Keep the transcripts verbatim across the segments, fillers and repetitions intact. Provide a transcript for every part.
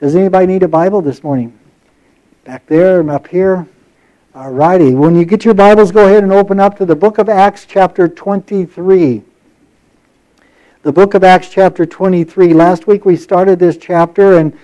Does anybody need a Bible this morning? Back there and up here? All righty. When you get your Bibles, go ahead and open up to the book of Acts chapter twenty-three. The book of Acts chapter twenty-three. Last week we started this chapter, and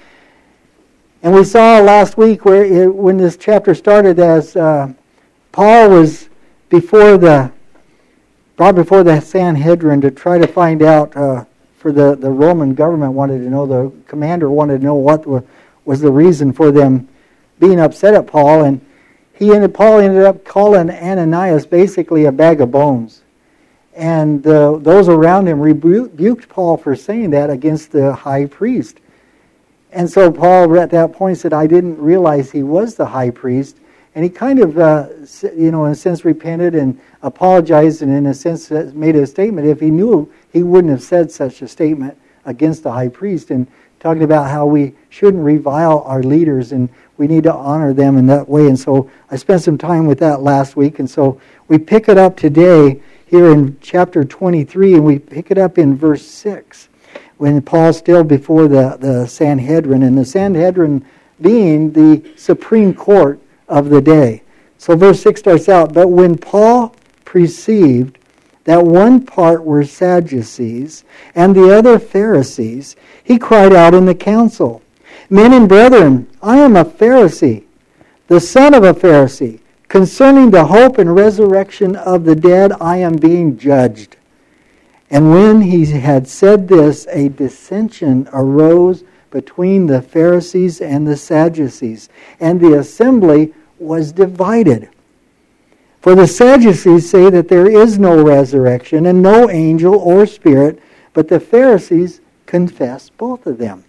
and we saw last week where it, when this chapter started, as uh, Paul was before the brought before the Sanhedrin to try to find out. Uh, for the, the Roman government wanted to know, the commander wanted to know what was the reason for them being upset at Paul, and he ended Paul ended up calling Ananias basically a bag of bones. And uh, those around him rebuked Paul for saying that against the high priest. And so Paul at that point said, I didn't realize he was the high priest. And he kind of, uh, you know, in a sense repented and apologized, and in a sense made a statement. If he knew, he wouldn't have said such a statement against the high priest. And talking about how we shouldn't revile our leaders and we need to honor them in that way. And so I spent some time with that last week. And so we pick it up today here in chapter twenty-three, and we pick it up in verse six, when Paul's still before the, the Sanhedrin, and the Sanhedrin being the supreme court of the day. So verse six starts out, but when Paul perceived that one part were Sadducees and the other Pharisees, he cried out in the council, Men and brethren, I am a Pharisee, the son of a Pharisee. Concerning the hope and resurrection of the dead, I am being judged. And when he had said this, a dissension arose between the Pharisees and the Sadducees, and the assembly was divided. For the Sadducees say that there is no resurrection and no angel or spirit, but the Pharisees confess both of them.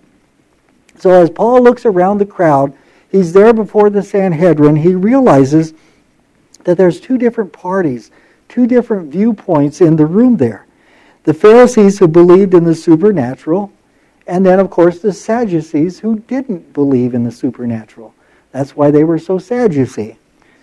So as Paul looks around the crowd, he's there before the Sanhedrin, he realizes that there's two different parties, two different viewpoints in the room there. The Pharisees who believed in the supernatural, and then of course the Sadducees who didn't believe in the supernatural. That's why they were so Sadducee.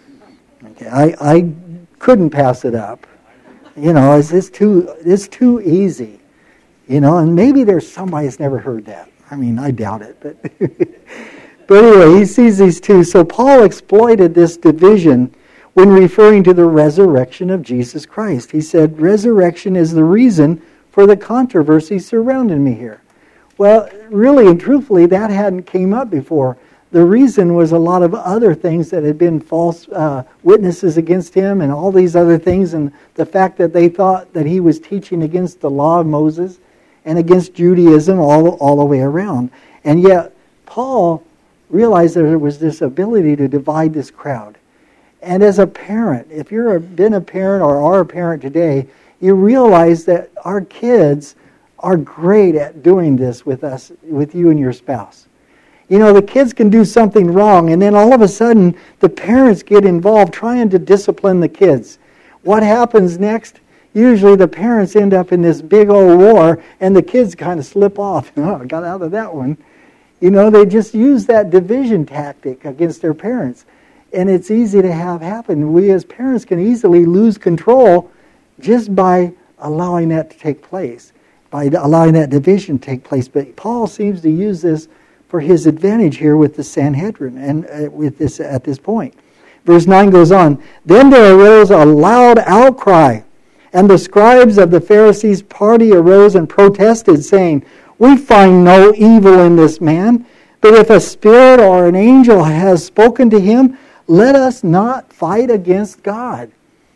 Okay, I, I couldn't pass it up. You know, it's, it's too it's too easy. You know, and maybe there's somebody that's never heard that. I mean, I doubt it. But, but anyway, he sees these two. So Paul exploited this division when referring to the resurrection of Jesus Christ. He said, resurrection is the reason for the controversy surrounding me here. Well, really and truthfully, that hadn't came up before. The reason was a lot of other things that had been false uh, witnesses against him and all these other things, and the fact that they thought that he was teaching against the law of Moses and against Judaism all, all the way around. And yet, Paul realized that there was this ability to divide this crowd. And as a parent, if you've been a parent or are a parent today, you realize that our kids are great at doing this with us, with you and your spouse. You know, the kids can do something wrong, and then all of a sudden, the parents get involved trying to discipline the kids. What happens next? Usually the parents end up in this big old war, and the kids kind of slip off. Oh, I got out of that one. You know, they just use that division tactic against their parents. And it's easy to have happen. We as parents can easily lose control just by allowing that to take place, by allowing that division to take place. But Paul seems to use this for his advantage here with the Sanhedrin and uh, with this at this point. Verse nine goes on, Then there arose a loud outcry, and the scribes of the Pharisees' party arose and protested, saying, We find no evil in this man, but if a spirit or an angel has spoken to him, let us not fight against God.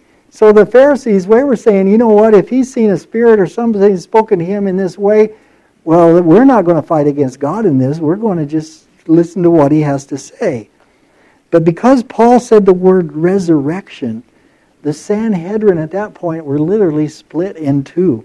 So the Pharisees, they were saying, you know what, if he's seen a spirit or something spoken to him in this way, well, we're not going to fight against God in this. We're going to just listen to what he has to say. But because Paul said the word resurrection, the Sanhedrin at that point were literally split in two.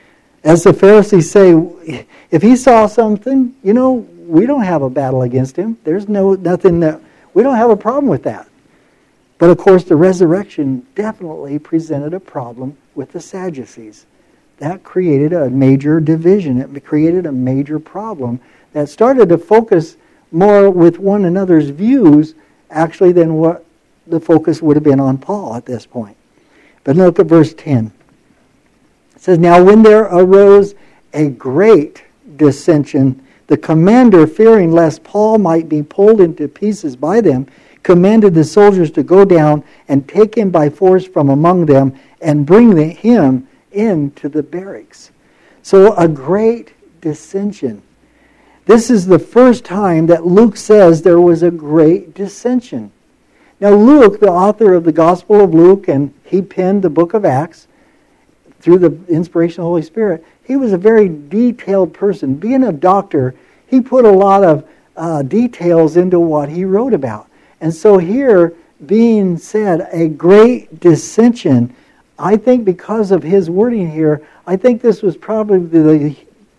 As the Pharisees say, if he saw something, you know, we don't have a battle against him. There's no nothing that, we don't have a problem with that. But of course, the resurrection definitely presented a problem with the Sadducees. That created a major division. It created a major problem that started to focus more with one another's views, actually, than what the focus would have been on Paul at this point. But look at verse ten. It says, Now when there arose a great dissension, The commander, fearing lest Paul might be pulled into pieces by them, commanded the soldiers to go down and take him by force from among them and bring the, him into the barracks. So a great dissension. This is the first time that Luke says there was a great dissension. Now Luke, the author of the Gospel of Luke, and he penned the book of Acts through the inspiration of the Holy Spirit, he was a very detailed person. Being a doctor, he put a lot of uh, details into what he wrote about. And so here, being said, a great dissension, I think because of his wording here, I think this was probably the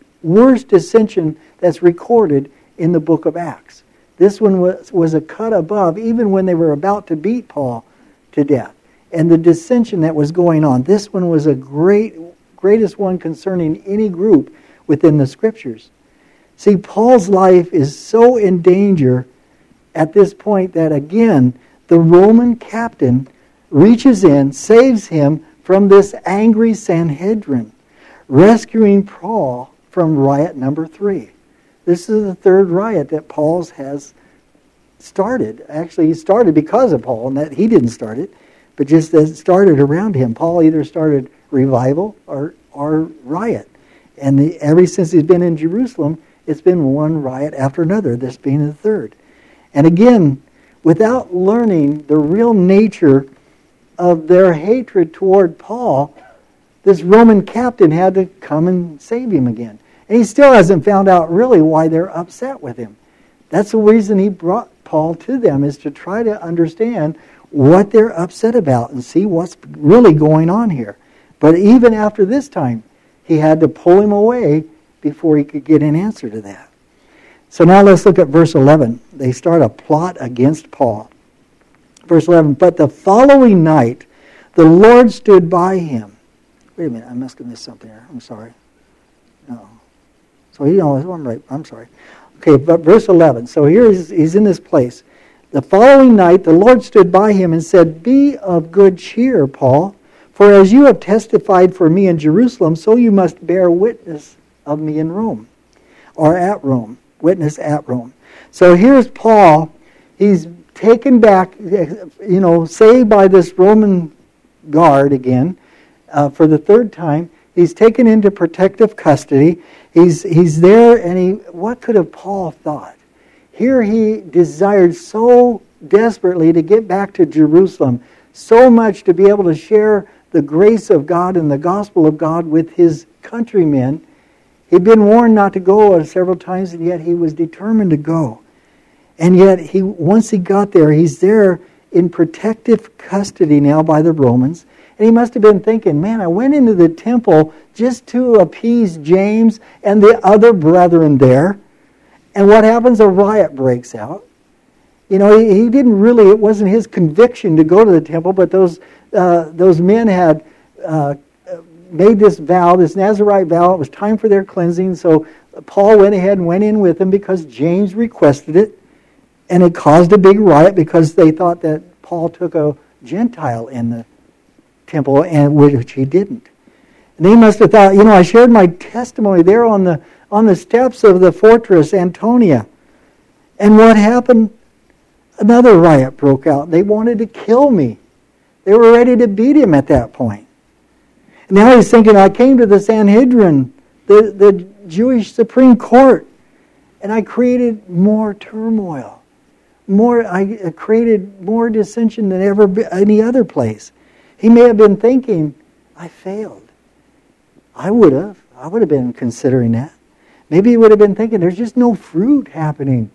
worst dissension that's recorded in the book of Acts. This one was, was a cut above, even when they were about to beat Paul to death. And the dissension that was going on, this one was a great, greatest one concerning any group within the Scriptures. See, Paul's life is so in danger at this point that, again, the Roman captain reaches in, saves him from this angry Sanhedrin, rescuing Paul from riot number three. This is the third riot that Paul has started. Actually, he started because of Paul, and that he didn't start it, but just as it started around him. Paul either started revival or, or riot. And the, ever since he's been in Jerusalem, it's been one riot after another, this being the third. And again, without learning the real nature of their hatred toward Paul, this Roman captain had to come and save him again. And he still hasn't found out really why they're upset with him. That's the reason he brought Paul to them, is to try to understand what they're upset about and see what's really going on here. But even after this time, he had to pull him away before he could get an answer to that. So now let's look at verse eleven. They start a plot against Paul. Verse eleven, but the following night, the Lord stood by him. Wait a minute, I must have missed something here. I'm sorry. No. So he always, I'm right, I'm sorry. Okay, but verse eleven. So here he's, he's in this place. The following night, the Lord stood by him and said, be of good cheer, Paul, for as you have testified for me in Jerusalem, so you must bear witness of me in Rome, or at Rome. Witness at Rome. So here's Paul. He's taken back, you know, saved by this Roman guard again uh, for the third time. He's taken into protective custody. He's he's there, and he. What could have Paul thought? Here he desired so desperately to get back to Jerusalem, so much to be able to share the grace of God and the gospel of God with his countrymen. He'd been warned not to go several times, and yet he was determined to go. And yet, he once he got there, he's there in protective custody now by the Romans. And he must have been thinking, man, I went into the temple just to appease James and the other brethren there. And what happens? A riot breaks out. You know, he, he didn't really, it wasn't his conviction to go to the temple, but those uh, those men had uh, made this vow, this Nazirite vow. It was time for their cleansing. So Paul went ahead and went in with them because James requested it. And it caused a big riot because they thought that Paul took a Gentile in the temple, and which he didn't. And they must have thought, you know, I shared my testimony there on the on the steps of the fortress Antonia. And what happened? Another riot broke out. They wanted to kill me. They were ready to beat him at that point. And now he's thinking, I came to the Sanhedrin, the, the Jewish Supreme Court, and I created more turmoil. More, I created more dissension than ever any other place. He may have been thinking, I failed. I would have. I would have been considering that. Maybe he would have been thinking, there's just no fruit happening.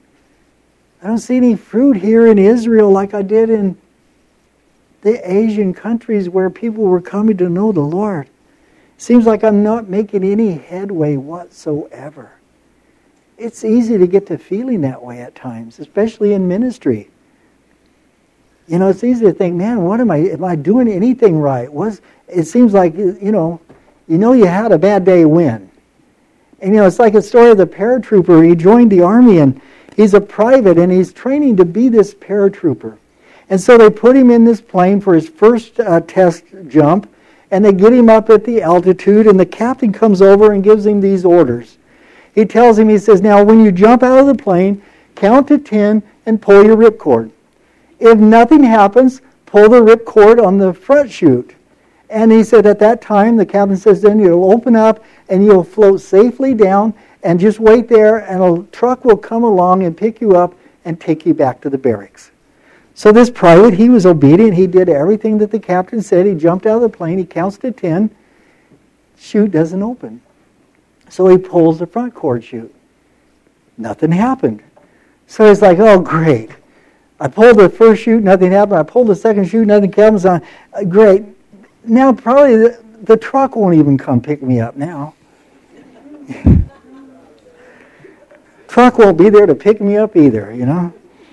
I don't see any fruit here in Israel like I did in the Asian countries where people were coming to know the Lord. Seems like I'm not making any headway whatsoever. It's easy to get to feeling that way at times, especially in ministry. You know, it's easy to think, man, what am I, am I doing anything right? What's, it seems like, you know, you know you had a bad day when. And, you know, it's like a story of the paratrooper. He joined the army, and he's a private, and he's training to be this paratrooper. And so they put him in this plane for his first uh, test jump, and they get him up at the altitude, and the captain comes over and gives him these orders. He tells him, he says, now when you jump out of the plane, count to ten and pull your ripcord. If nothing happens, pull the ripcord on the front chute. And he said at that time, the captain says, then you'll open up and you'll float safely down and just wait there, and a truck will come along and pick you up and take you back to the barracks. So this private, he was obedient. He did everything that the captain said. He jumped out of the plane. He counts to ten. Chute doesn't open. So he pulls the front cord chute. Nothing happened. So he's like, oh, great. I pulled the first chute, nothing happened. I pulled the second chute, nothing comes on. Uh, great. Now probably the, the truck won't even come pick me up now. Truck won't be there to pick me up either, you know.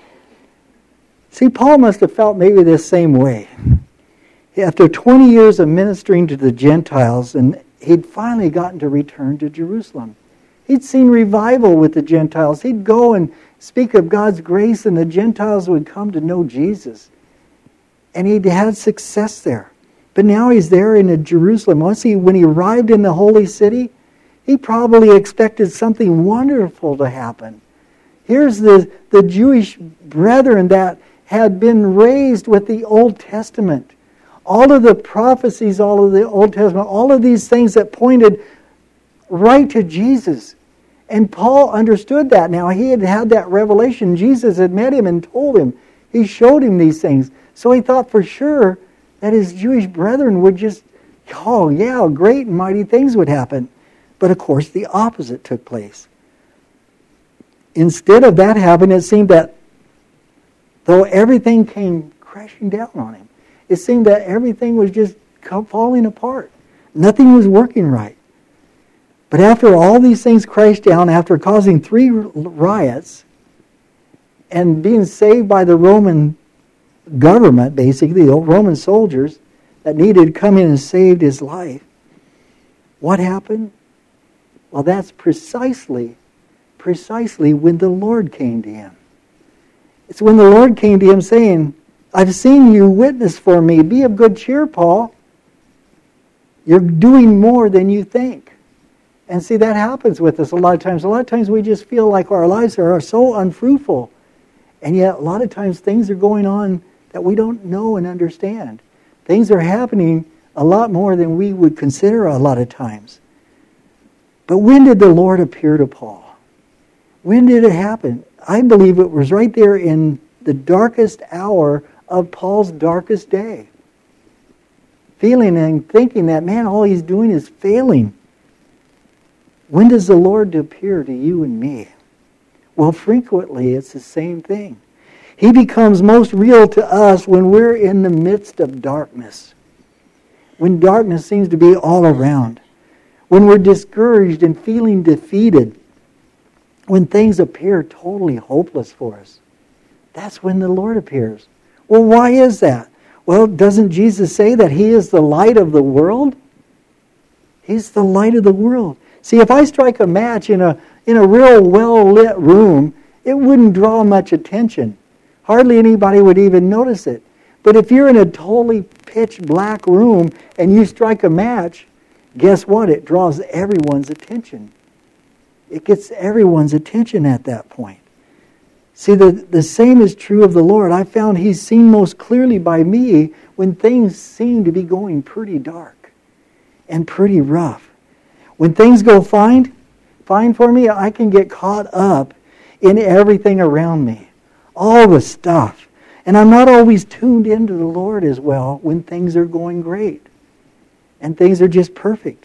See, Paul must have felt maybe this same way. After twenty years of ministering to the Gentiles, and he'd finally gotten to return to Jerusalem. He'd seen revival with the Gentiles. He'd go and speak of God's grace, and the Gentiles would come to know Jesus. And he'd had success there. But now he's there in Jerusalem. Once he, when he arrived in the holy city, he probably expected something wonderful to happen. Here's the, the Jewish brethren that had been raised with the Old Testament. All of the prophecies, all of the Old Testament, all of these things that pointed right to Jesus. And Paul understood that now. He had had that revelation. Jesus had met him and told him. He showed him these things. So he thought for sure that his Jewish brethren would just, oh yeah, great and mighty things would happen. But of course the opposite took place. Instead of that happening, it seemed that though everything came crashing down on him, it seemed that everything was just falling apart. Nothing was working right. But after all these things crashed down, after causing three riots, and being saved by the Roman government, basically, the Roman soldiers that needed to come in and save his life, what happened? Well, that's precisely, precisely when the Lord came to him. It's when the Lord came to him saying, I've seen you witness for me. Be of good cheer, Paul. You're doing more than you think. And see, that happens with us a lot of times. A lot of times we just feel like our lives are so unfruitful. And yet a lot of times things are going on that we don't know and understand. Things are happening a lot more than we would consider a lot of times. But when did the Lord appear to Paul? When did it happen? I believe it was right there in the darkest hour of Paul's darkest day. Feeling and thinking that, man, all he's doing is failing. When does the Lord appear to you and me? Well, frequently it's the same thing. He becomes most real to us when we're in the midst of darkness. When darkness seems to be all around. When we're discouraged and feeling defeated. When things appear totally hopeless for us. That's when the Lord appears. Well, why is that? Well, doesn't Jesus say that He is the light of the world? He's the light of the world. See, if I strike a match in a in a real well-lit room, it wouldn't draw much attention. Hardly anybody would even notice it. But if you're in a totally pitch black room and you strike a match, guess what? It draws everyone's attention. It gets everyone's attention at that point. See, the, the same is true of the Lord. I found He's seen most clearly by me when things seem to be going pretty dark and pretty rough. When things go fine, fine for me, I can get caught up in everything around me. All the stuff. And I'm not always tuned into the Lord as well when things are going great. And things are just perfect.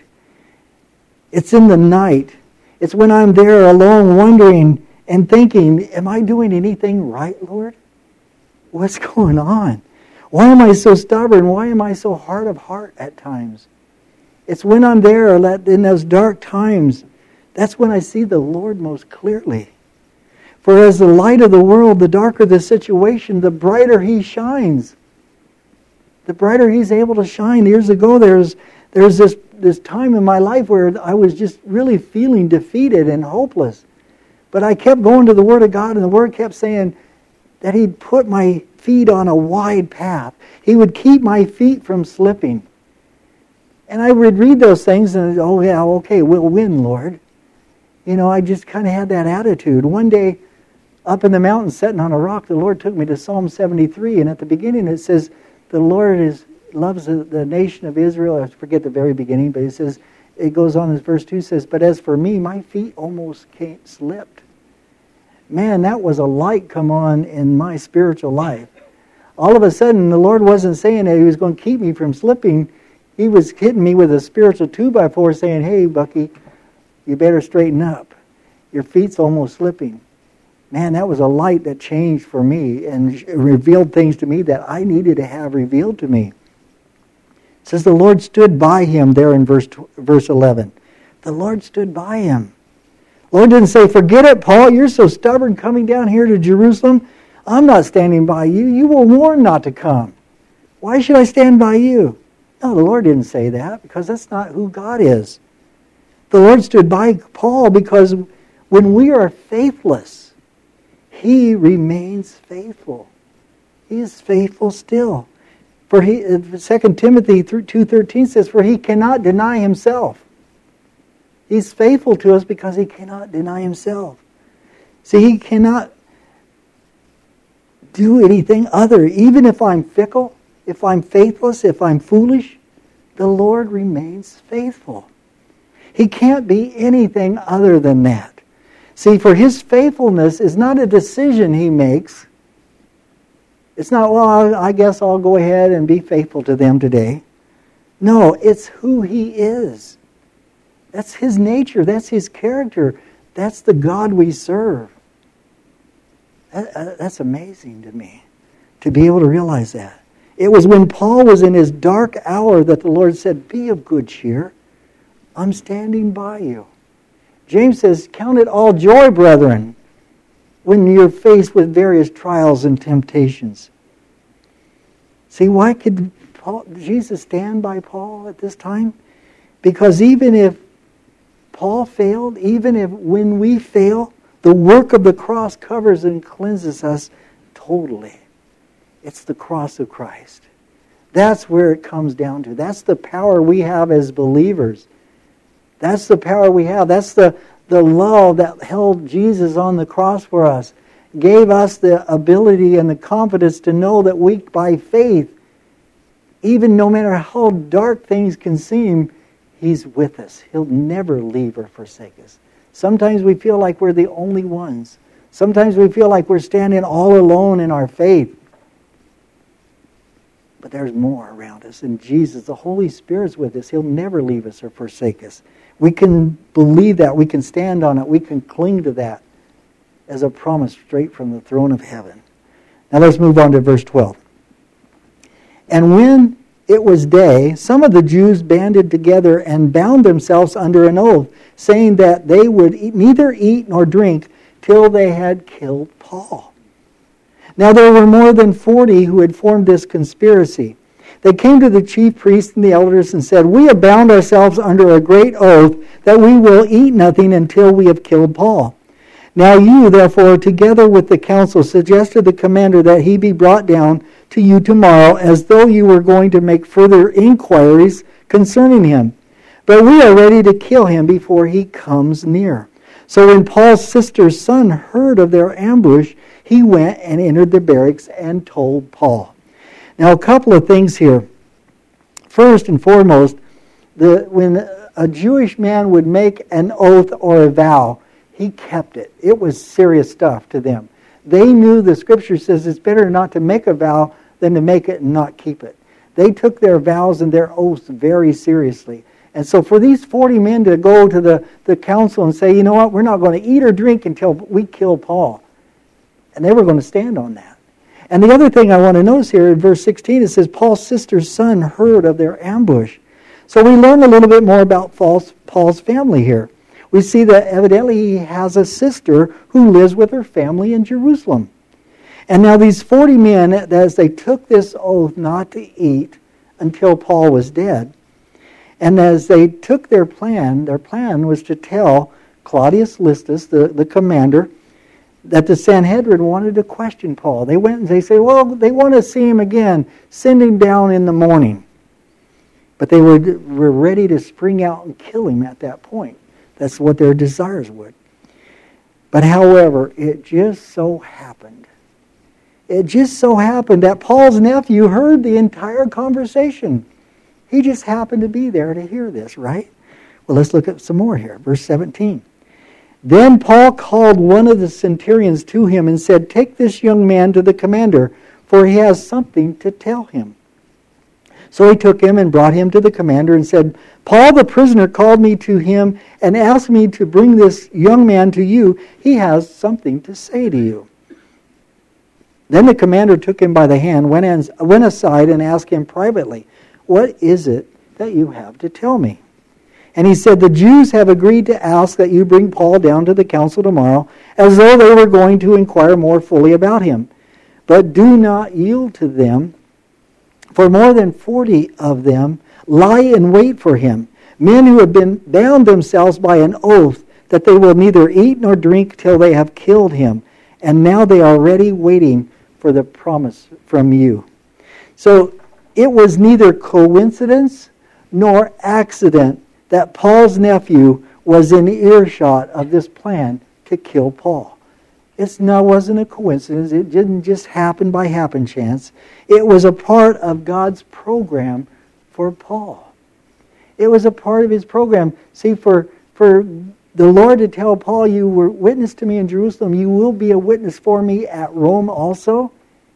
It's in the night. It's when I'm there alone wondering and thinking, am I doing anything right, Lord? What's going on? Why am I so stubborn? Why am I so hard of heart at times? It's when I'm there in those dark times, that's when I see the Lord most clearly. For as the light of the world, the darker the situation, the brighter He shines. The brighter He's able to shine. Years ago, there's there's this, this time in my life where I was just really feeling defeated and hopeless. But I kept going to the Word of God, and the Word kept saying that He'd put my feet on a wide path. He would keep my feet from slipping. And I would read those things and, oh yeah, okay, we'll win, Lord. you know, I just kind of had that attitude. One day, up in the mountains, sitting on a rock, the Lord took me to Psalm seventy-three, and at the beginning it says, the Lord is loves the, the nation of Israel. I forget the very beginning, but it says, it goes on as verse two says, but as for me, my feet almost came, slipped. Man, that was a light come on in my spiritual life. All of a sudden, the Lord wasn't saying that He was going to keep me from slipping. He was hitting me with a spiritual two by four saying, hey, Bucky, you better straighten up. Your feet's almost slipping. Man, that was a light that changed for me and revealed things to me that I needed to have revealed to me. It says the Lord stood by him there in verse verse eleven. The Lord stood by him. The Lord didn't say, forget it, Paul, you're so stubborn coming down here to Jerusalem. I'm not standing by you. You were warned not to come. Why should I stand by you? No, the Lord didn't say that because that's not who God is. The Lord stood by Paul because when we are faithless, He remains faithful. He is faithful still. For he, Second Timothy two thirteen says, for He cannot deny Himself. He's faithful to us because He cannot deny Himself. See, He cannot do anything other. Even if I'm fickle, if I'm faithless, if I'm foolish, the Lord remains faithful. He can't be anything other than that. See, for His faithfulness is not a decision He makes. It's not, well, I guess I'll go ahead and be faithful to them today. No, it's who He is. That's His nature. That's His character. That's the God we serve. That, that's amazing to me, to be able to realize that. It was when Paul was in his dark hour that the Lord said, be of good cheer. I'm standing by you. James says, count it all joy, brethren, when you're faced with various trials and temptations. See, why could Paul, Jesus stand by Paul at this time? Because even if Paul failed, even if when we fail, the work of the cross covers and cleanses us totally. It's the cross of Christ. That's where it comes down to. That's the power we have as believers. That's the power we have. That's the, the love that held Jesus on the cross for us. Gave us the ability and the confidence to know that we, by faith, even no matter how dark things can seem, He's with us. He'll never leave or forsake us. Sometimes we feel like we're the only ones. Sometimes we feel like we're standing all alone in our faith. But there's more around us. And Jesus, the Holy Spirit's with us. He'll never leave us or forsake us. We can believe that. We can stand on it. We can cling to that as a promise straight from the throne of heaven. Now let's move on to verse twelve. And when it was day, some of the Jews banded together and bound themselves under an oath, saying that they would eat, neither eat nor drink till they had killed Paul. Now there were more than forty who had formed this conspiracy. They came to the chief priests and the elders and said, we have bound ourselves under a great oath that we will eat nothing until we have killed Paul. Now you, therefore, together with the council, suggested the commander that he be brought down to you tomorrow, as though you were going to make further inquiries concerning him. But we are ready to kill him before he comes near. So when Paul's sister's son heard of their ambush, he went and entered the barracks and told Paul. Now, a couple of things here. First and foremost, the, when a Jewish man would make an oath or a vow, he kept it. It was serious stuff to them. They knew the Scripture says it's better not to make a vow than to make it and not keep it. They took their vows and their oaths very seriously. And so for these forty men to go to the, the council and say, you know what, we're not going to eat or drink until we kill Paul. And they were going to stand on that. And the other thing I want to notice here in verse sixteen, it says, Paul's sister's son heard of their ambush. So we learn a little bit more about Paul's family here. We see that evidently he has a sister who lives with her family in Jerusalem. And now these forty men, as they took this oath not to eat until Paul was dead, and as they took their plan, their plan was to tell Claudius Listus, the, the commander, that the Sanhedrin wanted to question Paul. They went and they said, well, they want to see him again. Send him down in the morning. But they were, were ready to spring out and kill him at that point. That's what their desires would. But however, it just so happened. It just so happened that Paul's nephew heard the entire conversation. He just happened to be there to hear this, right? Well, let's look at some more here. Verse seventeen. Then Paul called one of the centurions to him and said, "Take this young man to the commander, for he has something to tell him." So he took him and brought him to the commander and said, "Paul the prisoner called me to him and asked me to bring this young man to you. He has something to say to you." Then the commander took him by the hand, went, in, went aside and asked him privately, "What is it that you have to tell me?" And he said, "The Jews have agreed to ask that you bring Paul down to the council tomorrow, as though they were going to inquire more fully about him. But do not yield to them, for more than forty of them lie in wait for him, men who have been bound themselves by an oath that they will neither eat nor drink till they have killed him. And now they are ready waiting for the promise from you." So it was neither coincidence nor accident that Paul's nephew was in earshot of this plan to kill Paul. It wasn't a coincidence. It didn't just happen by happen chance. It was a part of God's program for Paul. It was a part of his program. See, for, for the Lord to tell Paul, "You were witness to me in Jerusalem, you will be a witness for me at Rome also."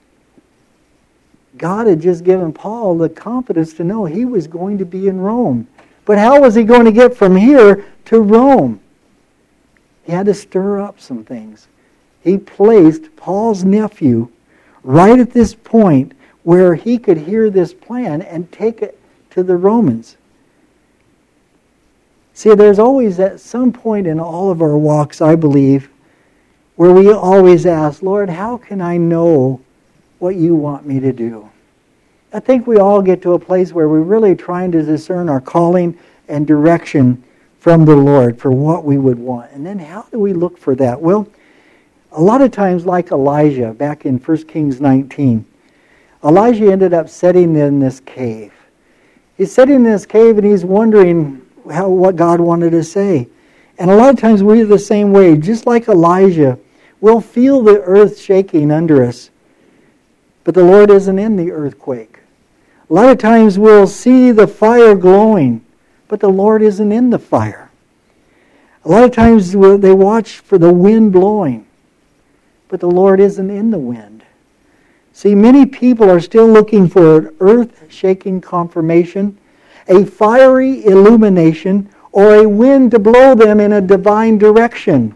God had just given Paul the confidence to know he was going to be in Rome. But how was he going to get from here to Rome? He had to stir up some things. He placed Paul's nephew right at this point where he could hear this plan and take it to the Romans. See, there's always at some point in all of our walks, I believe, where we always ask, "Lord, how can I know what you want me to do?" I think we all get to a place where we're really trying to discern our calling and direction from the Lord for what we would want. And then how do we look for that? Well, a lot of times, like Elijah back in First Kings nineteen, Elijah ended up sitting in this cave. He's sitting in this cave and he's wondering how what God wanted to say. And a lot of times we're the same way. Just like Elijah, we'll feel the earth shaking under us. But the Lord isn't in the earthquake. A lot of times we'll see the fire glowing, but the Lord isn't in the fire. A lot of times they watch for the wind blowing, but the Lord isn't in the wind. See, many people are still looking for an earth-shaking confirmation, a fiery illumination, or a wind to blow them in a divine direction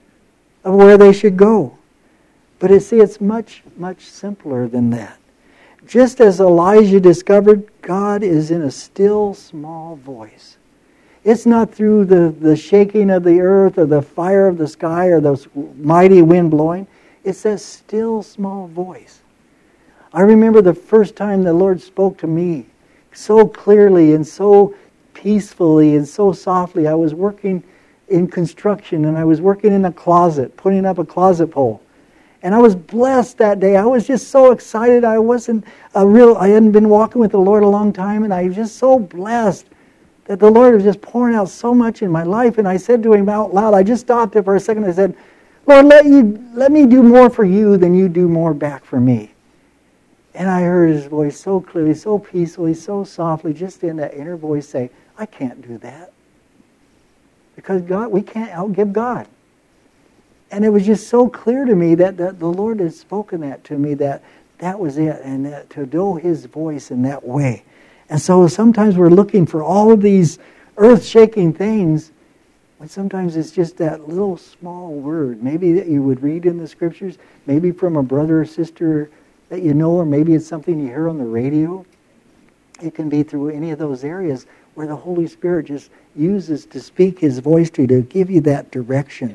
of where they should go. But you see, it's much, much simpler than that. Just as Elijah discovered, God is in a still, small voice. It's not through the, the shaking of the earth or the fire of the sky or the mighty wind blowing. It's that still, small voice. I remember the first time the Lord spoke to me so clearly and so peacefully and so softly. I was working in construction and I was working in a closet, putting up a closet pole. And I was blessed that day. I was just so excited. I wasn't a real, I hadn't been walking with the Lord a long time, and I was just so blessed that the Lord was just pouring out so much in my life. And I said to him out loud, I just stopped there for a second. I said, "Lord, let you let me do more for you than you do more back for me." And I heard his voice so clearly, so peacefully, so softly, just in that inner voice say, "I can't do that." Because God, we can't outgive God. And it was just so clear to me that, that the Lord had spoken that to me, that that was it, and that to know his voice in that way. And so sometimes we're looking for all of these earth-shaking things, when sometimes it's just that little small word, maybe that you would read in the scriptures, maybe from a brother or sister that you know, or maybe it's something you hear on the radio. It can be through any of those areas where the Holy Spirit just uses to speak his voice to you, to give you that direction.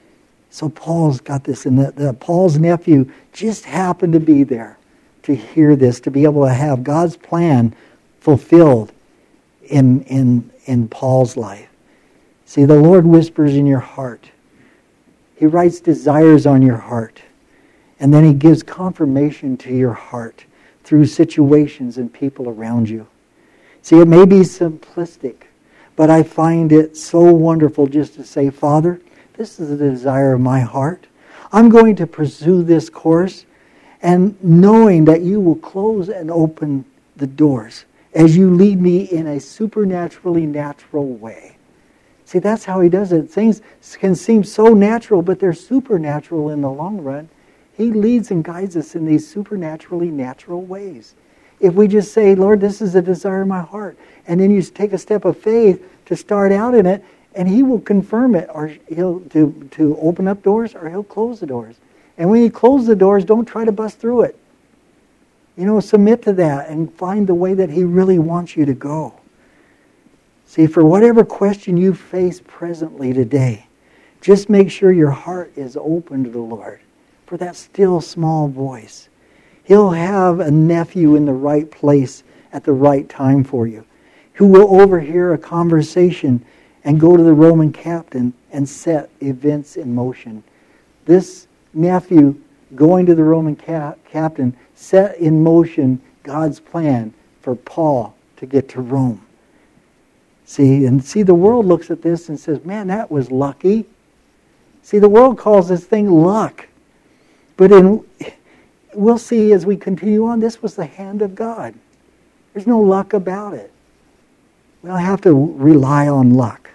So Paul's got this, and the, the, Paul's nephew just happened to be there to hear this, to be able to have God's plan fulfilled in, in, in Paul's life. See, the Lord whispers in your heart. He writes desires on your heart. And then he gives confirmation to your heart through situations and people around you. See, it may be simplistic, But I find it so wonderful just to say, Father, this is the desire of my heart. I'm going to pursue this course, and knowing that you will close and open the doors as you lead me in a supernaturally natural way. See, that's how he does it. Things can seem so natural, but they're supernatural in the long run. He leads and guides us in these supernaturally natural ways. If we just say, Lord, this is the desire of my heart, and then you take a step of faith to start out in it, and he will confirm it, or he'll to, to open up doors, or he'll close the doors. And when you close the doors, don't try to bust through it. You know, submit to that and find the way that he really wants you to go. See, for whatever question you face presently today, just make sure your heart is open to the Lord for that still small voice. He'll have a nephew in the right place at the right time for you, who will overhear a conversation and go to the Roman captain and set events in motion. This nephew going to the Roman cap- captain set in motion God's plan for Paul to get to Rome. See, and see, the world looks at this and says, man, that was lucky. See, the world calls this thing luck. But in, we'll see as we continue on, this was the hand of God. There's no luck about it. We don't have to rely on luck.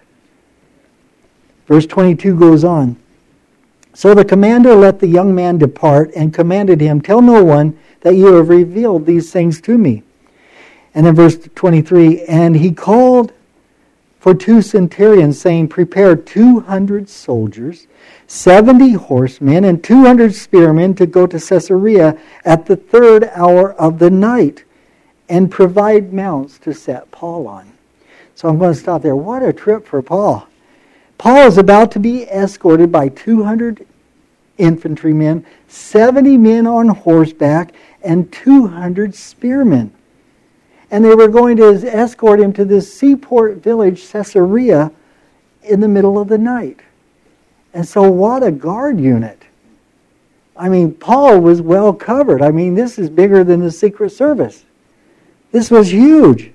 Verse twenty-two goes on. So the commander let the young man depart and commanded him, tell no one that you have revealed these things to me. And then verse twenty-three, and he called for two centurions, saying, prepare two hundred soldiers, seventy horsemen, and two hundred spearmen to go to Caesarea at the third hour of the night, and provide mounts to set Paul on. So I'm going to stop there. What a trip for Paul. Paul is about to be escorted by two hundred infantrymen, seventy men on horseback, and two hundred spearmen. And they were going to escort him to this seaport village, Caesarea, in the middle of the night. And so what a guard unit. I mean, Paul was well covered. I mean, this is bigger than the Secret Service. This was huge.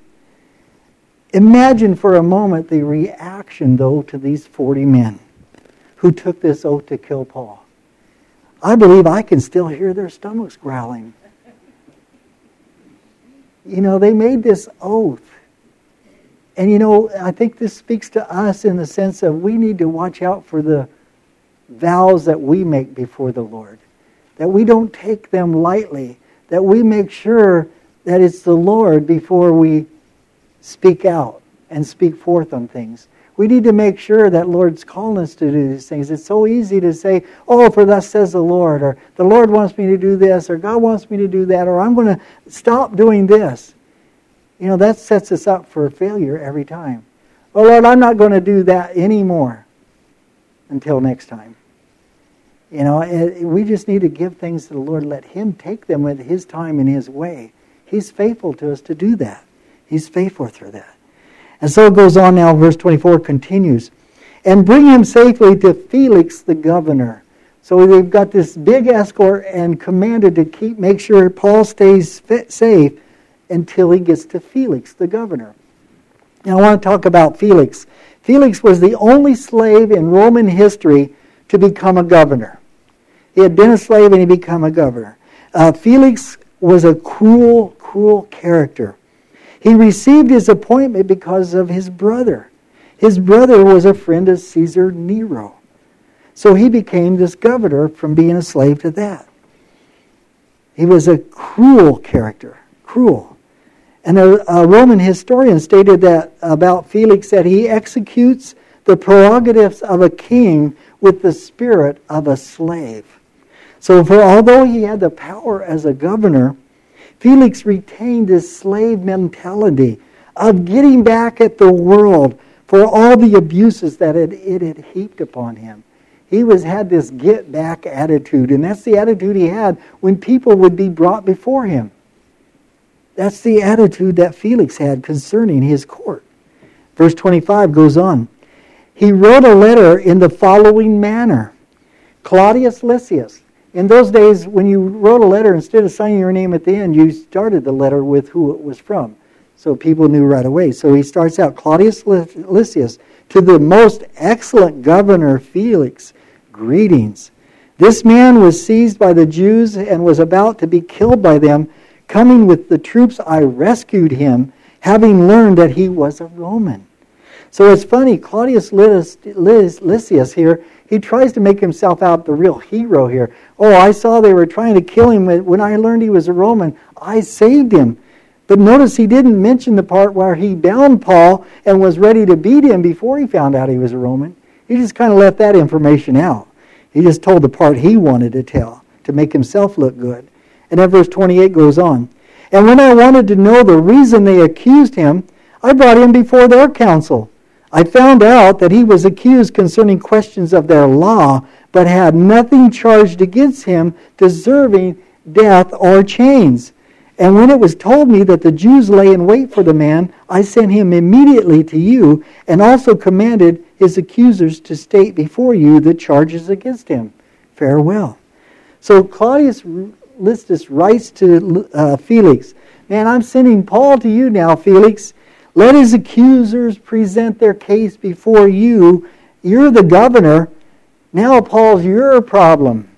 Imagine for a moment the reaction, though, to these forty men who took this oath to kill Paul. I believe I can still hear their stomachs growling. You know, they made this oath. And, you know, I think this speaks to us in the sense of we need to watch out for the vows that we make before the Lord. That we don't take them lightly. That we make sure that it's the Lord before we speak out and speak forth on things. We need to make sure that Lord's calling us to do these things. It's so easy to say, oh, for thus says the Lord, or the Lord wants me to do this, or God wants me to do that, or I'm going to stop doing this. You know, that sets us up for failure every time. Oh, Lord, I'm not going to do that anymore until next time. You know, we just need to give things to the Lord, let Him take them with His time and His way. He's faithful to us to do that. He's faithful through that. And so it goes on now, verse twenty-four continues. And bring him safely to Felix the governor. So they've got this big escort and commanded to keep, make sure Paul stays fit, safe until he gets to Felix the governor. Now I want to talk about Felix. Felix was the only slave in Roman history to become a governor. He had been a slave and he became a governor. Uh, Felix was a cruel, cruel character. He received his appointment because of his brother. His brother was a friend of Caesar Nero. So he became this governor from being a slave to that. He was a cruel character. Cruel. And a, a Roman historian stated that about Felix that he executes the prerogatives of a king with the spirit of a slave. So for although he had the power as a governor, Felix retained his slave mentality of getting back at the world for all the abuses that it, it had heaped upon him. He was had this get back attitude, and that's the attitude he had when people would be brought before him. That's the attitude that Felix had concerning his court. Verse twenty-five goes on. He wrote a letter in the following manner. Claudius Lysias. In those days, when you wrote a letter, instead of signing your name at the end, you started the letter with who it was from. So people knew right away. So he starts out, Claudius Lysias, to the most excellent governor Felix, greetings. This man was seized by the Jews and was about to be killed by them. Coming with the troops, I rescued him, having learned that he was a Roman. So it's funny, Claudius Lysias here, he tries to make himself out the real hero here. Oh, I saw they were trying to kill him. When I learned he was a Roman, I saved him. But notice he didn't mention the part where he bound Paul and was ready to beat him before he found out he was a Roman. He just kind of left that information out. He just told the part he wanted to tell to make himself look good. And then verse twenty-eight goes on. And when I wanted to know the reason they accused him, I brought him before their council. I found out that he was accused concerning questions of their law, but had nothing charged against him deserving death or chains. And when it was told me that the Jews lay in wait for the man, I sent him immediately to you, and also commanded his accusers to state before you the charges against him. Farewell. So Claudius Lysias writes to uh, Felix, man, I'm sending Paul to you now, Felix. Let his accusers present their case before you. You're the governor. Now Paul's your problem.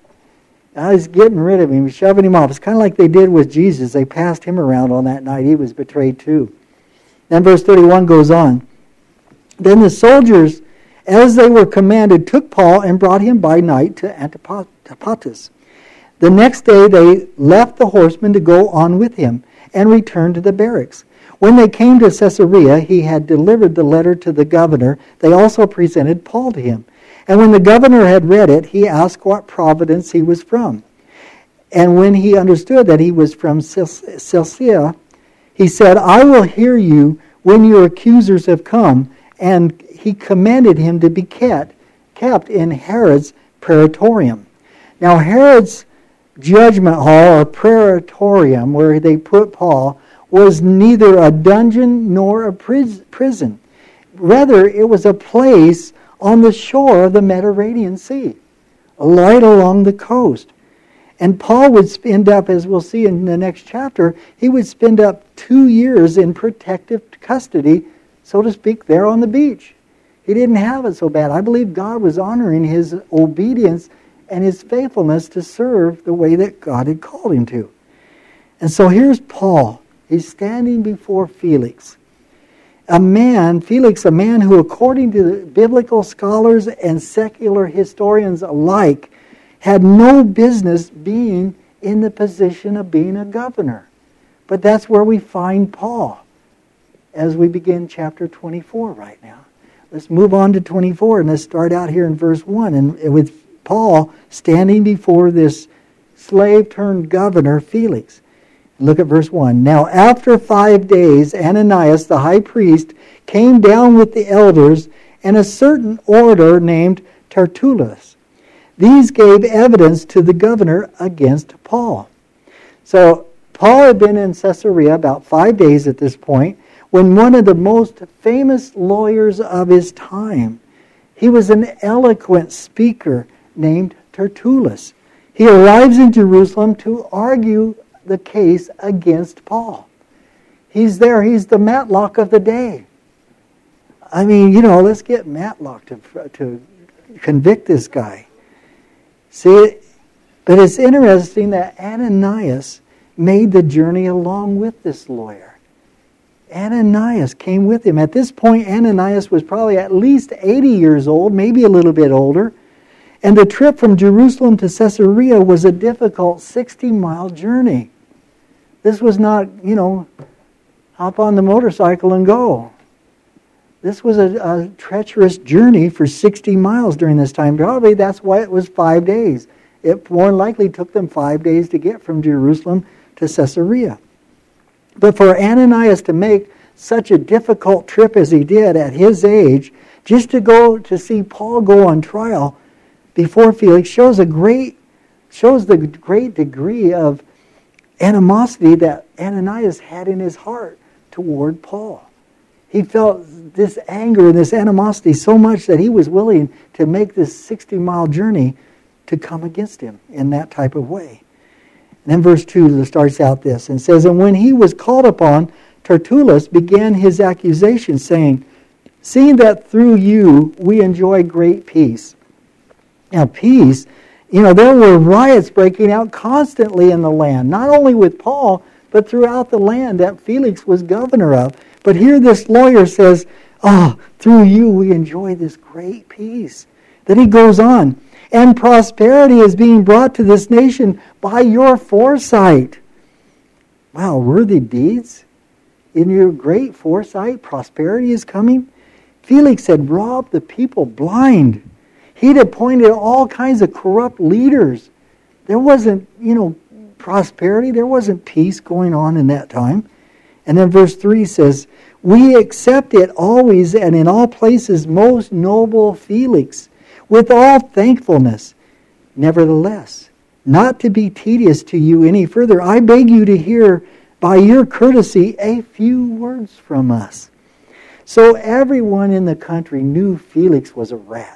I was getting rid of him, shoving him off. It's kind of like they did with Jesus. They passed him around on that night. He was betrayed too. Then verse thirty-one goes on. Then the soldiers, as they were commanded, took Paul and brought him by night to Antipatus. The next day they left the horsemen to go on with him and returned to the barracks. When they came to Caesarea, he had delivered the letter to the governor. They also presented Paul to him. And when the governor had read it, he asked what province he was from. And when he understood that he was from Cilicia, he said, I will hear you when your accusers have come. And he commanded him to be kept, kept in Herod's praetorium. Now Herod's judgment hall or praetorium, where they put Paul, was neither a dungeon nor a prison. Rather, it was a place on the shore of the Mediterranean Sea, right along the coast. And Paul would spend up, as we'll see in the next chapter, he would spend up two years in protective custody, so to speak, there on the beach. He didn't have it so bad. I believe God was honoring his obedience and his faithfulness to serve the way that God had called him to. And so here's Paul. He's standing before Felix. A man, Felix, a man who, according to the biblical scholars and secular historians alike, had no business being in the position of being a governor. But that's where we find Paul as we begin chapter twenty-four right now. Let's move on to twenty-four, and let's start out here in verse one. And with Paul standing before this slave-turned-governor, Felix. Look at verse one. Now after five days, Ananias, the high priest, came down with the elders and a certain orator named Tertullus. These gave evidence to the governor against Paul. So Paul had been in Caesarea about five days at this point when one of the most famous lawyers of his time, he was an eloquent speaker named Tertullus. He arrives in Jerusalem to argue the case against Paul. He's there. He's the Matlock of the day. I mean, you know, let's get Matlock to, to convict this guy. See, but it's interesting that Ananias made the journey along with this lawyer. Ananias came with him. At this point, Ananias was probably at least eighty years old, maybe a little bit older. And the trip from Jerusalem to Caesarea was a difficult sixty-mile journey. This was not, you know, hop on the motorcycle and go. This was a, a treacherous journey for sixty miles during this time. Probably that's why it was five days. It more than likely took them five days to get from Jerusalem to Caesarea. But for Ananias to make such a difficult trip as he did at his age, just to go to see Paul go on trial before Felix shows a great shows the great degree of animosity that Ananias had in his heart toward Paul. He felt this anger and this animosity so much that he was willing to make this sixty-mile journey to come against him in that type of way. And then verse two starts out this and says, And when he was called upon Tertullus began his accusation, saying, "Seeing that through you we enjoy great peace." Now, peace, you know, there were riots breaking out constantly in the land, not only with Paul, but throughout the land that Felix was governor of. But here this lawyer says, "Oh, through you we enjoy this great peace." Then he goes on, "And prosperity is being brought to this nation by your foresight." Wow, worthy deeds. In your great foresight, prosperity is coming. Felix had robbed the people blind. He'd appointed all kinds of corrupt leaders. There wasn't, you know, prosperity. There wasn't peace going on in that time. And then verse three says, "We accept it always and in all places, most noble Felix, with all thankfulness. Nevertheless, not to be tedious to you any further, I beg you to hear by your courtesy a few words from us." So everyone in the country knew Felix was a rat.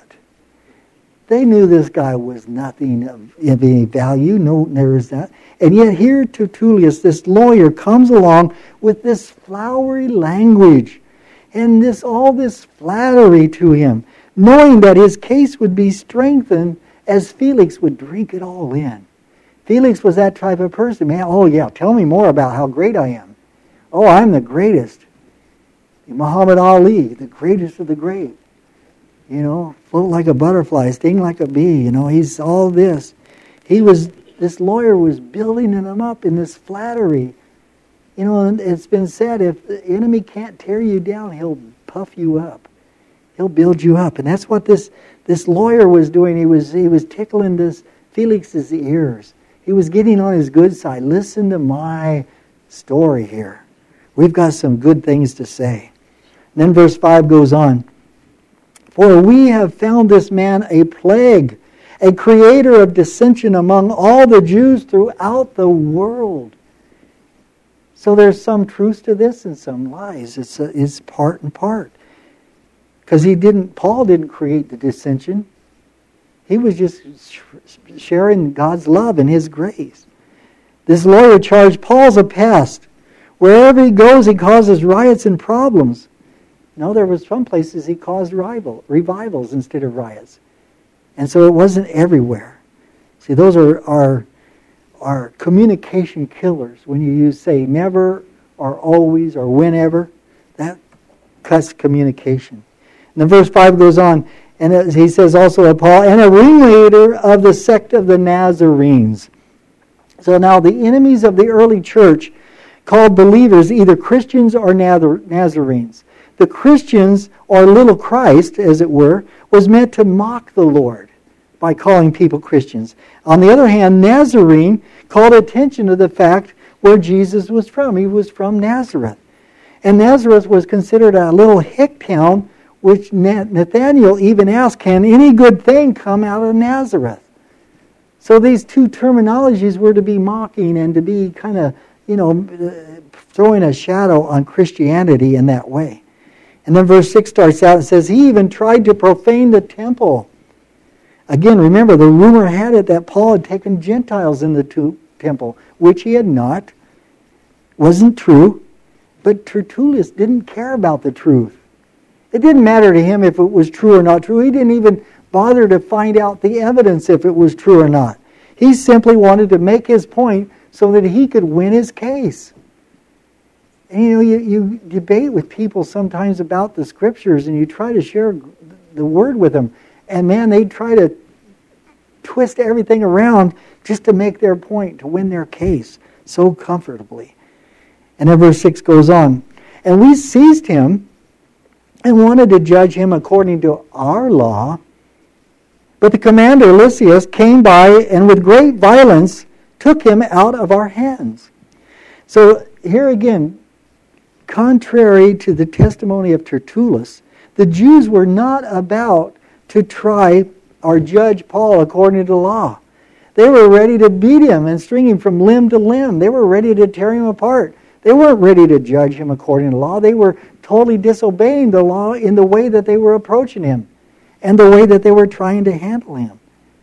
They knew this guy was nothing of any value. No, there is that. And yet here Tertullus, this lawyer, comes along with this flowery language and this all this flattery to him, knowing that his case would be strengthened as Felix would drink it all in. Felix was that type of person. Man, oh yeah, tell me more about how great I am. Oh, I'm the greatest. Muhammad Ali, the greatest of the great. You know, float like a butterfly, sting like a bee. You know, he's all this. He was, this lawyer was building him up in this flattery. You know, and it's been said, if the enemy can't tear you down, he'll puff you up. He'll build you up. And that's what this, this lawyer was doing. He was, he was tickling this Felix's ears. He was getting on his good side. Listen to my story here. We've got some good things to say. And then verse five goes on. "For we have found this man a plague, a creator of dissension among all the Jews throughout the world." So there's some truth to this and some lies. It's, a, it's part and part. Because he didn't, Paul didn't create the dissension. He was just sharing God's love and His grace. This lawyer charged Paul's a pest. Wherever he goes, he causes riots and problems. No, there was some places he caused rival, revivals instead of riots. And so it wasn't everywhere. See, those are, are, are communication killers. When you use, say, never or always or whenever, that cuts communication. And then verse five goes on, and he says also of Paul, "and a ringleader of the sect of the Nazarenes." So now the enemies of the early church called believers either Christians or Nazarenes. The Christians, or little Christ, as it were, was meant to mock the Lord by calling people Christians. On the other hand, Nazarene called attention to the fact where Jesus was from. He was from Nazareth. And Nazareth was considered a little hick town, which Nathanael even asked, "Can any good thing come out of Nazareth?" So these two terminologies were to be mocking and to be kind of, you know, throwing a shadow on Christianity in that way. And then verse six starts out and says, "He even tried to profane the temple." Again, remember, the rumor had it that Paul had taken Gentiles in the temple, which he had not. Wasn't true. But Tertullus didn't care about the truth. It didn't matter to him if it was true or not true. He didn't even bother to find out the evidence if it was true or not. He simply wanted to make his point so that he could win his case. And you know, you, you debate with people sometimes about the Scriptures and you try to share the Word with them. And man, they try to twist everything around just to make their point, to win their case so comfortably. And then verse six goes on. "And we seized him and wanted to judge him according to our law. But the commander Lysias came by and with great violence took him out of our hands." So here again, contrary to the testimony of Tertullus, the Jews were not about to try or judge Paul according to law. They were ready to beat him and string him from limb to limb. They were ready to tear him apart. They weren't ready to judge him according to law. They were totally disobeying the law in the way that they were approaching him and the way that they were trying to handle him.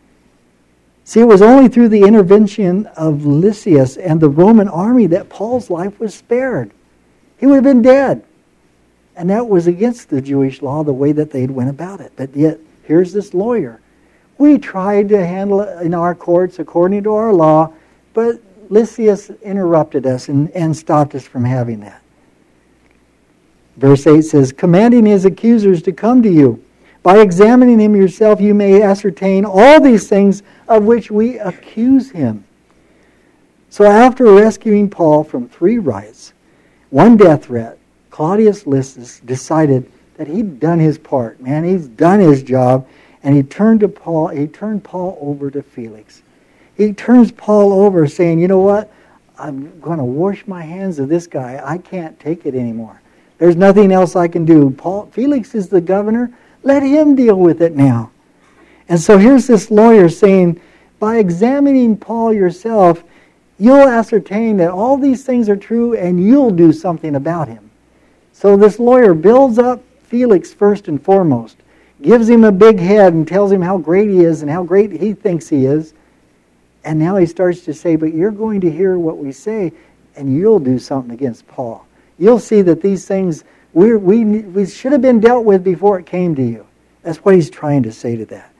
See, it was only through the intervention of Lysias and the Roman army that Paul's life was spared. he would have been dead. And that was against the Jewish law, the way that they'd went about it. But yet, here's this lawyer. We tried to handle it in our courts according to our law, but Lysias interrupted us and, and stopped us from having that. Verse eight says, commanding his accusers to come to you. By examining him yourself, you may ascertain all these things of which we accuse him. So after rescuing Paul from three riots, one death threat, Claudius Lysias decided that he'd done his part. Man, he's done his job. And he turned to Paul, he turned Paul over to Felix. He turns Paul over saying, you know what? I'm going to wash my hands of this guy. I can't take it anymore. There's nothing else I can do. Paul, Felix is the governor. Let him deal with it now. And so here's this lawyer saying, by examining Paul yourself, you'll ascertain that all these things are true and you'll do something about him. So this lawyer builds up Felix first and foremost, gives him a big head and tells him how great he is and how great he thinks he is. And now he starts to say, but you're going to hear what we say and you'll do something against Paul. You'll see that these things we're, we we should have been dealt with before it came to you. That's what he's trying to say to that.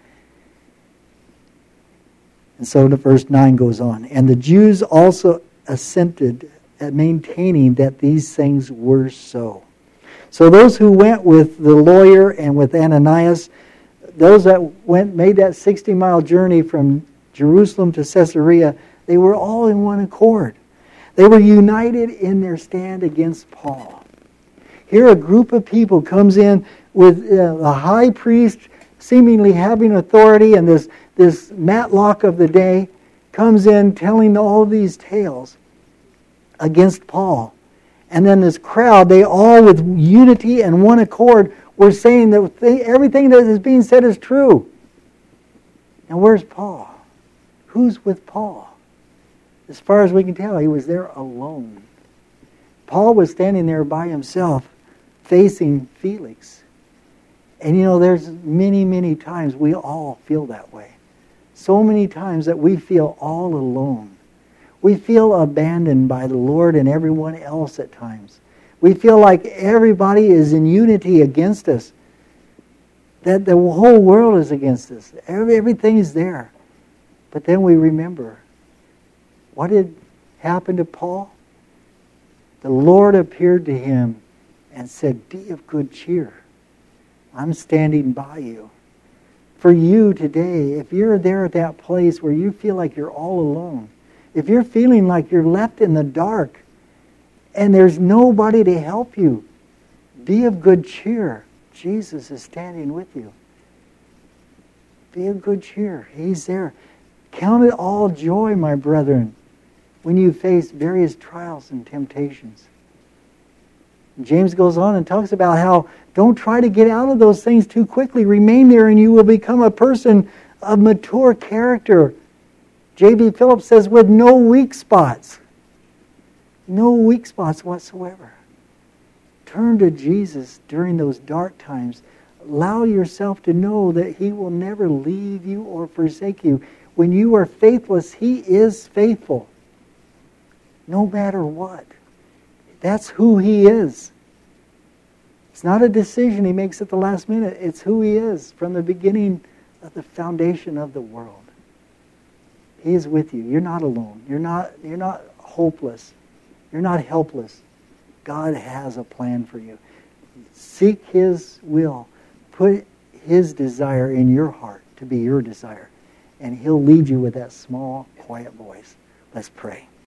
And so the verse nine goes on. And the Jews also assented at maintaining that these things were so. So those who went with the lawyer and with Ananias, those that went made that sixty-mile journey from Jerusalem to Caesarea, they were all in one accord. They were united in their stand against Paul. Here a group of people comes in with uh, the high priest seemingly having authority, and this, this Matlock of the day comes in telling all these tales against Paul. And then this crowd, they all with unity and one accord were saying that they, everything that is being said is true. And where's Paul? Who's with Paul? As far as we can tell, he was there alone. Paul was standing there by himself, facing Felix. And you know, there's many, many times we all feel that way. So many times that we feel all alone. We feel abandoned by the Lord and everyone else at times. We feel like everybody is in unity against us. That the whole world is against us. Every, everything is there. But then we remember, what did happen to Paul? The Lord appeared to him and said, be of good cheer. I'm standing by you. For you today, if you're there at that place where you feel like you're all alone, if you're feeling like you're left in the dark and there's nobody to help you, be of good cheer. Jesus is standing with you. Be of good cheer. He's there. Count it all joy, my brethren, when you face various trials and temptations. James goes on and talks about how don't try to get out of those things too quickly. Remain there and you will become a person of mature character. J B Phillips says, with no weak spots. No weak spots whatsoever. Turn to Jesus during those dark times. Allow yourself to know that He will never leave you or forsake you. When you are faithless, He is faithful. No matter what. That's who He is. It's not a decision He makes at the last minute. It's who He is from the beginning of the foundation of the world. He is with you. You're not alone. You're not, you're not hopeless. You're not helpless. God has a plan for you. Seek His will. Put His desire in your heart to be your desire. And He'll lead you with that small, quiet voice. Let's pray.